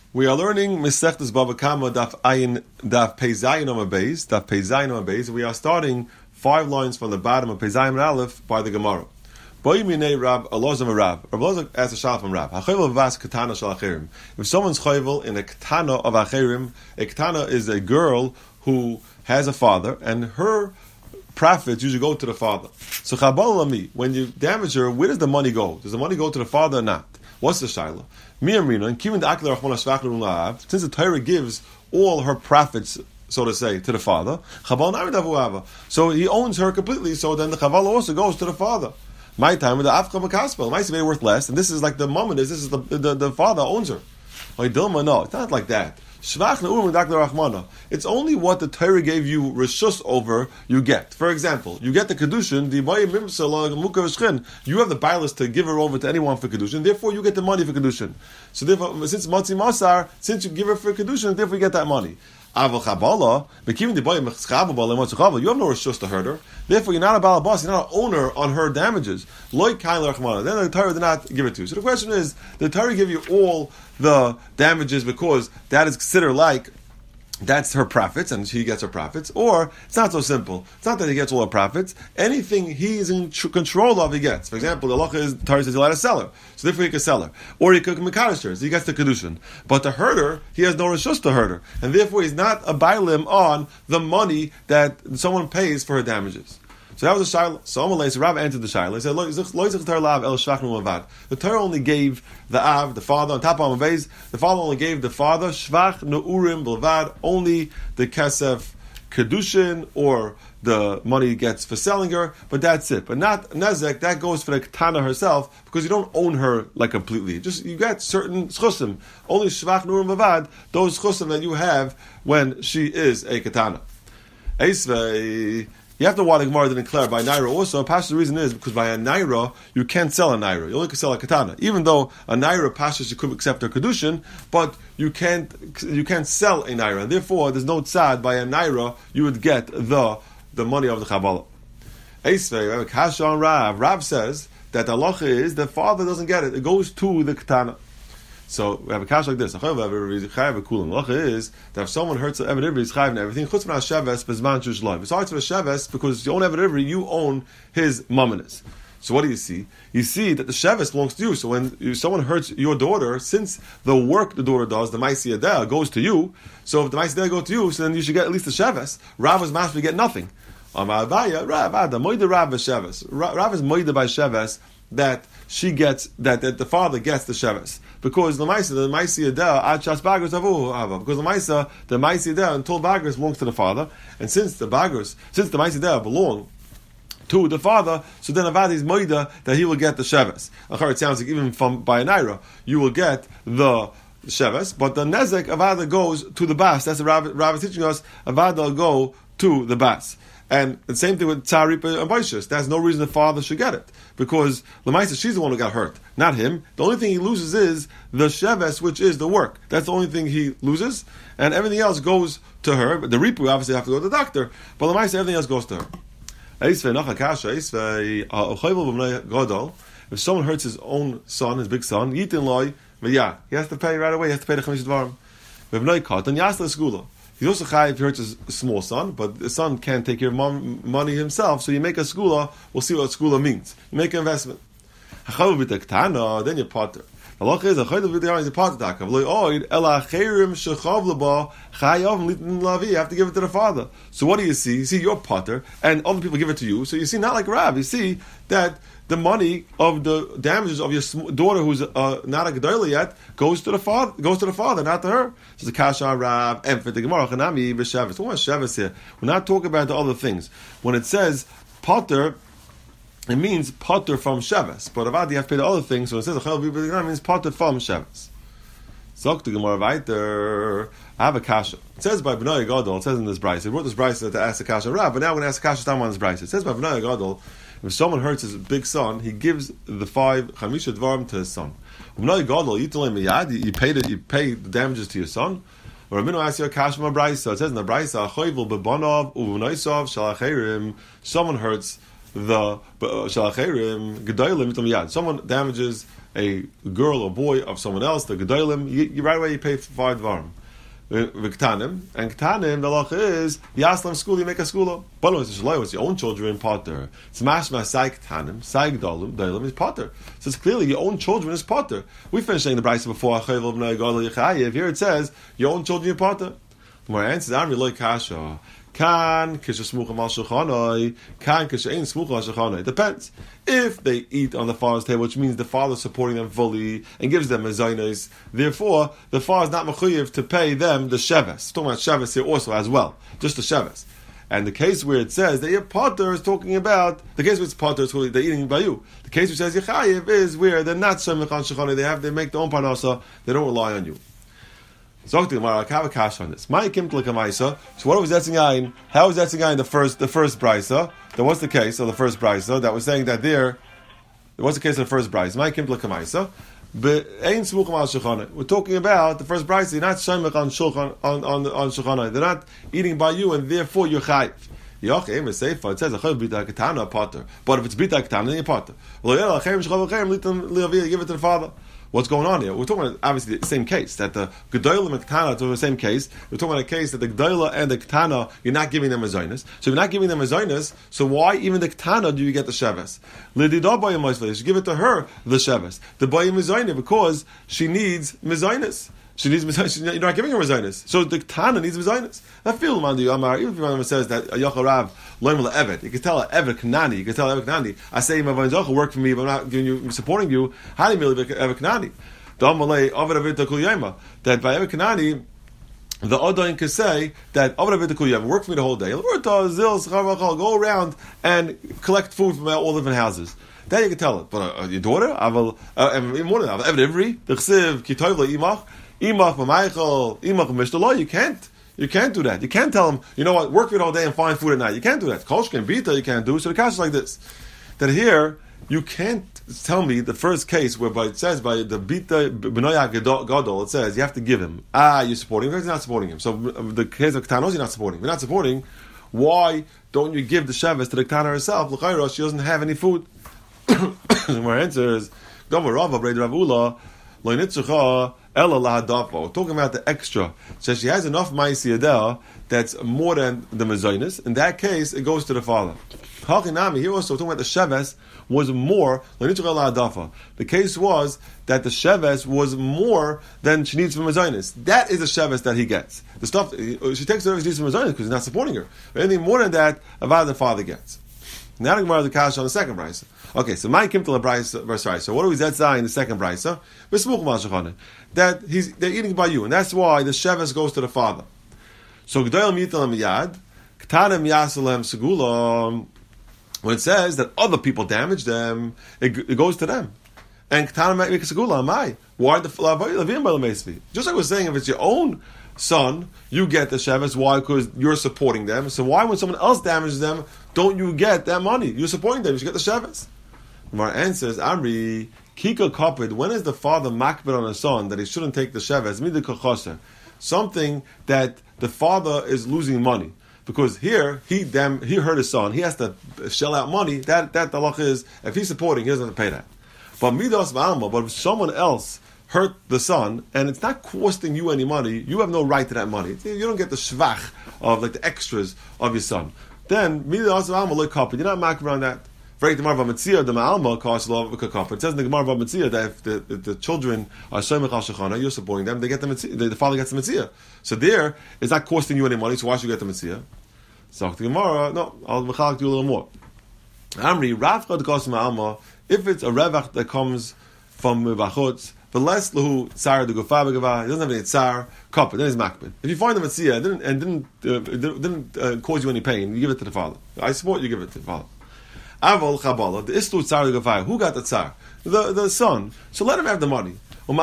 We are learning Masechtas Bava Kama Daf Pei Zayin Amud Beis, Daf Pei Zayin Amud Beis. We are starting 5 lines from the bottom of Pei Zayin Amud Aleph by the Gemara. Boy Minei Rab Elazar Rab. Rab Elazar asked a shal from Rab. Hachovel vas katana shel acherim. If someone's chovel in a katana of acherim, a katana is a girl who has a father, and her profits usually go to the father. So Chabal Lami, when you damage her, where does the money go? Does the money go to the father or not? What's the shaila? Since the Torah gives all her profits, so to say, to the father, so he owns her completely, so then the chaval also goes to the father. My time with the afka makaspa, might be worth less, and this is like the moment this is the father owns her. No, it's not like that. It's only what the Torah gave you reshus over you get. For example, you get the kedushin. You have the bias to give her over to anyone for kedushin. Therefore, you get the money for kedushin. So therefore, since matzi masar, since you give her for kedushin, therefore you get that money. You have no reshus to hurt her. Therefore, you're not a balabas. You're not an owner on her damages. Then the Torah did not give it to you. So the question is, did the Torah give you all the damages because that is considered like that's her profits and she gets her profits? Or it's not so simple. It's not that he gets all her profits. Anything he's in control of, he gets. For example, the halacha is, the Torah says he'll let a seller, so therefore he can sell her. Or he could mekadosh her, so he gets the kedushin. But to hurt her, he has no reshus to hurt her, and therefore he's not a bailim on the money that someone pays for her damages. So that was the shaila. So Amalei, so Rav answered the shaila. He said, the Torah only gave the Av, the father, on top of Amavez, the father only gave the father, Shvach Nu'urim Bilvad, only the Kesef Kedushin, or the money he gets for selling her, but that's it. But not Nezek, that goes for the Ketana herself, because you don't own her like completely. Just, you get certain schusim. Only Shvach Nu'urim Bilvad, those schusim that you have when she is a Ketana. Eisvei, you have to want the Gemara didn't declare by Naira also. The reason is because by a Naira, you can't sell a Naira. You only can sell a Katana. Even though a Naira Pashas, you could accept her Kedushin, but you can't sell a Naira. And therefore, there's no tzad. By a Naira, you would get the money of the Kabbalah. Eisvei, Kasha on Rav. Rav says that the halacha is the father doesn't get it. It goes to the Katana. So we have a cash like this. The halacha is that if someone hurts Eved Ivri, he's chayav and everything. Chutz from Hasheves bezman shushloy. Besides for Hasheves, because you own Eved Ivri, you own his mumminess. So what do you see? You see that the Sheves belongs to you. So when someone hurts your daughter, since the work the daughter does, the Maisi Adeh, goes to you. So if the Maisi Adeh goes to you, so then you should get at least the Sheves. Rav is master, get nothing. Rav is moida by Sheves that she gets that the father gets the sheves, because the Maisi Adeh ad shas bagros avu hava, because the Maisi Adeh until bagros belongs to the father, and since the Maisi Adeh belong to the father, so then Avad is moida that he will get the sheves. It sounds like even from by a naira you will get the sheves, but the nezek Avada goes to the bas. That's the Rav is teaching us. Avada will go to the bas. And the same thing with Tzaripa and Baishas. There's no reason the father should get it. Because Lamaisa, she's the one who got hurt, not him. The only thing he loses is the Sheves, which is the work. That's the only thing he loses. And everything else goes to her. But the Ripu obviously have to go to the doctor. But Lamaisa, everything else goes to her. If someone hurts his own son, his big son, he has to pay right away. He has to pay the Chamish Dvarim. He's also chayav if he hurts his small son, but the son can't take care of money himself, so you make a skula. We'll see what skula means. You make an investment. Then you potter. The halacha is a potter. You have to give it to the father. So what do you see? You see your potter, and other people give it to you. So you see, not like Rav, you see that the money of the damages of your daughter, who's not a gedola yet, goes to the father, not to her. So the kasha Rav and for the Gemara chanami b'sheves. What sheves here? We're not talking about the other things. When it says potter, it means potter from sheves. But Avad you have to pay the other things. So it says it means potter from sheves. Zok the Gemara weiter. I have a kasha. It says by Bnei Gadol. It says in this brayso. He wrote this brayso to ask the kasha Rav, but now we're going to ask the kasha time on this brayso. It says by Bnei Gadol, if someone hurts his big son, he gives the 5 chamisha dvarim to his son. Bnei Gadol, you pay the damages to your son. Or Rabbeinu asks you a kasha brayso. It says in the brayso, Choyvel bebanov uvnaisav shalacherim. Someone hurts the Shalacherim Gedolim Yad. Someone damages a girl or boy of someone else, the Gedolim, you right away you pay for 5 dvarim. V'ktanim, and ktanim, the law is yaslam school, you make a school. But it's your own children potter. It's mashma sai ktanim, sai gdolim is potter. So it's clearly your own children is potter. We finished saying the brayso before. Here it says your own children are potter. The more answers, I'm really kasha. Kan kisha al shulchanoi, kan kisha ein smucha al shulchanoi. Depends. If they eat on the father's table, which means the father is supporting them fully and gives them mezainos, therefore the father is not mechuyev to pay them the sheves. Talking about sheves here also as well, just the sheves. And the case where it says that your potter is talking about the case where it's potter is they're eating by you. The case which says yechayev is where they're not shemich al shulchanoi. They make their own parnasa. They don't rely on you. So I have a kash on this. So what was Etzingayin? How was Etzingayin the first brisa? That was the case of the first brisa that was saying that there was the case of the first brisa. My kim l'kamaisa, but ain't smucham al shulchanai. We're talking about the first brisa. You're not shemich on shulchanai. They're not eating by you, and therefore you're chayiv. It says but if it's bita ketana, then you're potter. Give it to the father. What's going on here? We're talking about obviously the same case, that the Gedolah and Ketana are the same case. We're talking about a case that the Gedolah and the Ketana, you're not giving them a Zionist. So if you're not giving them a Zionist, so why even the Ketana do you get the Sheves? You should give it to her, the Sheves. The Bayim Mizayna, because she needs Mizaynis. You're not giving her Mizaynis. So the Ketana needs Mizaynis. I feel, Mandi Amar, even if one says that Yachal Rav, Loimel Evet, you can tell Evet Kanani, you can tell Evet Kanani, I say, my Vanzocha, work for me, but I'm not giving you, supporting you, how do you mean Evet Kanani? That by Evet Kanani, the Odain can say that work for me the whole day. Go around and collect food from all different houses. Then you can tell it. But your daughter, more than that, every you can't do that. You can't tell them, you know what, work for it all day and find food at night. You can't do that. Kolshka and Bita you can't do. So the cash is like this. That here, you can't tell me the first case whereby it says by the Bita B'noya Gadol, it says you have to give him. You're supporting him. You're not supporting him. So the case of Ktanos, you're not supporting. You're not supporting. Why don't you give the Sheves to the Ktana herself? L'chayra, she doesn't have any food. My answer is, Dover Rava, Brei Ravula, Lo Nitzucha, Ella Lahadafo. Talking about the extra. So she has enough Ma'isiyadeh that's more than the Mezainis. In that case, it goes to the father. Hachinami, here also talking about the Sheves was more, Lo Nitzucha Lahadafa. The case was that the Sheves was more than she needs from Mezainis. That is the Sheves that he gets. The stuff, she takes whatever she needs from Mezainis because he's not supporting her. But anything more than that, Avad the father gets. Now the Gemara the Kash on the second brisa. Okay, so my kim to the brisa verse right. So what do we say in the second brisa? That they're eating by you, and that's why the sheves goes to the father. So G'dayel mitel miyad, ktanim yasalem segula. When it says that other people damage them, it goes to them. And ktanim make a segula. Amai. Why the lavim by the just like I was saying, if it's your own son, you get the sheves. Why? Because you're supporting them. So why, when someone else damages them, don't you get that money? You're supporting them. You should get the sheves. Our answer is Amri Kika Kapid. When is the father makbid on a son that he shouldn't take the sheves? Midikachoser, something that the father is losing money because here he hurt his son. He has to shell out money. That the halach is if he's supporting, he doesn't have to pay that. But midas v'alma. But if someone else hurt the son and it's not costing you any money, you have no right to that money. You don't get the shvach of like the extras of your son. Then midas v'alma look kapid. You're not makbid on that. It says in the Gemara Mitzia that if the children are shemich al shechana, you're supporting them. They get the father gets the Mitzia. So there, it's not costing you any money. So why should you get the Mitzia? So the Gemara, no, I'll do a little more. Amri Ravcha Kosim Alma. If it's a revach that comes from Mivachutz, the less lahu tsar the gufa begava, he doesn't have any tsar cup. Then he's makbid. If you find the Mitzia didn't cause you any pain, you give it to the father. I support you give it to the father. Aval Chabala, the Istu Tsar Gavai, who got the Tsar? The son. So let him have the money.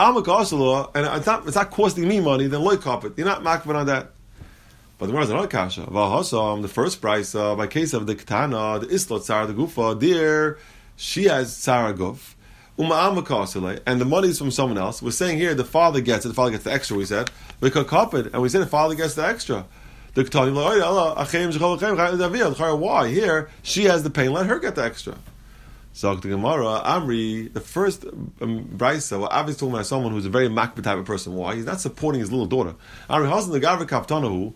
And it's not costing me money, then loy carpet. You're not makbid on that. But the Gemara is another kasha. Valhasam, the first price, by case of the Ketana, the Islo Tsar, the Gufa, there, she has Tsar Guf. And the money is from someone else. We're saying here the father gets it, the father gets the extra, we said. We could carpet, and we said the father gets the extra. the Ketani, why? Here, she has the pain, let her get the extra. So the Gemara, Amri, the first Brisa, well, obviously talking about someone who's a very makbid type of person. Why? He's not supporting his little daughter. Amri, Hasan the Gavri Kaptanahu,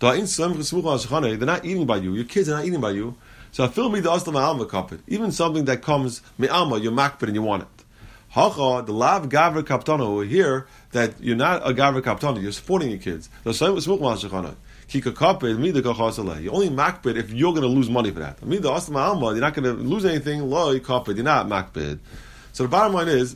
they're not eating by you. Your kids are not eating by you. So fill me the Aslam Alma kapit. Even something that comes me'alma, you're makbid and you want it. Hacha, the lav Gavri Kaptanahu, here that you're not a Gavri Kaptanahu, you're supporting your kids. The same with Smukma Shechana. You're only makbid if you're going to lose money for that. You're not going to lose anything. You're not makbid. So the bottom line is,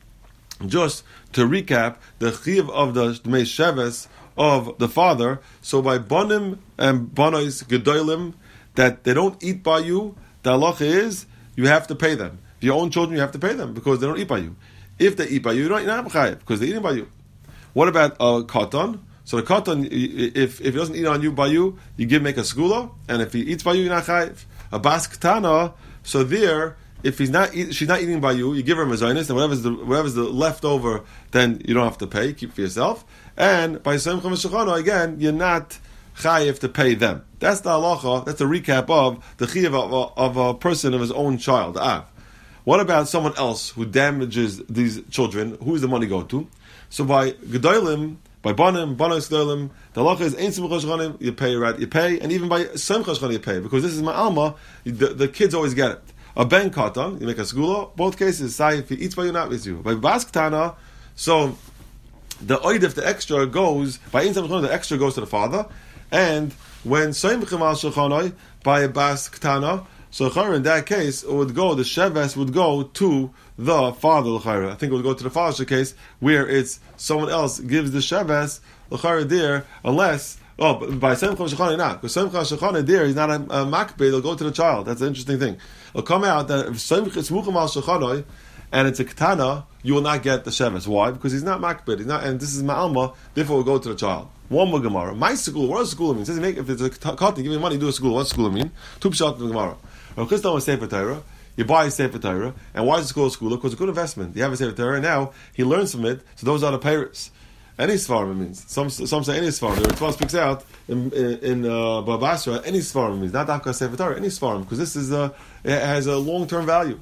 just to recap, the chiv of the Dmei Sheves of the father. So by banim and banois gedolim, that they don't eat by you, the halacha is you have to pay them. Your own children, you have to pay them because they don't eat by you. If they eat by you, you're not chayav because they're eating by you. What about a katan? So the katan, if he doesn't eat on you by you, you make a segula, and if he eats by you, you're not chayiv. A bas ketana, so there, if she's not eating by you, you give her mezainis, and whatever's the leftover, then you don't have to pay, keep for yourself. And by Simcha Meshachana, again, you're not chayiv to pay them. That's the halacha. That's a recap of the chiv of a person of his own child, the av. What about someone else who damages these children? Who does the money go to? So by gedolim, by banim, gedolim, the halacha is ein simcha shchanim, you pay, right? You pay, and even by simcha shchanim you pay, because this is my alma. The kids always get it. A ben katan, you make a segula. Both cases, say if he eats by you, not with you. By bas ketana, so the oidif, the extra goes by ein simcha shchanim, the extra goes to the father, and when simcha shchanim by a bas ketana. So in that case, it would go, the sheves would go to the father. I think it would go to the father's case where it's someone else gives the sheves there, unless by Semcha Shechana not, because Semcha Shechana there he's not a makbid. It'll go to the child. That's an interesting thing. It'll come out that if Semcha Smucham al Shechana and it's a ketana, you will not get the sheves. Why? Because he's not makbid. He's not, and this is ma'alma. Therefore, it will go to the child. One more Gemara. My segula. What does segula mean? It says if it's a katan, give me money, do a segula. What's segula mean? Two pshat in the Gemara. Rav Chisda was Sefer Torah. You buy a Sefer Torah, and why is it called segula? Because it's a good investment. You have a Sefer Torah, and now he learns from it. So those are the payers. Any svarim means. Some say any svarim. The Ritva speaks out in Bava Basra. Any svarim means not Dafka Sefer Torah. Any svarim, because this is it has a long-term value.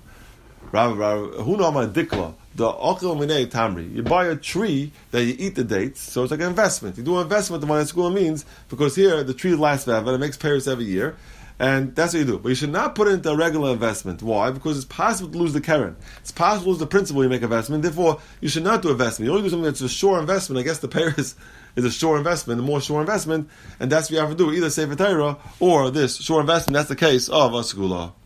Who know my dikla? The akil minei tamri. You buy a tree that you eat the dates, so it's like an investment. You do an investment. The money segula means because here the tree lasts forever. It makes payers every year. And that's what you do. But you should not put it into a regular investment. Why? Because it's possible to lose the keren. It's possible to lose the principal you make investment. Therefore, you should not do investment. You only do something that's a sure investment. I guess the pair is a sure investment, a more sure investment. And that's what you have to do. Either Sefer Torah or this sure investment. That's the case of a segula.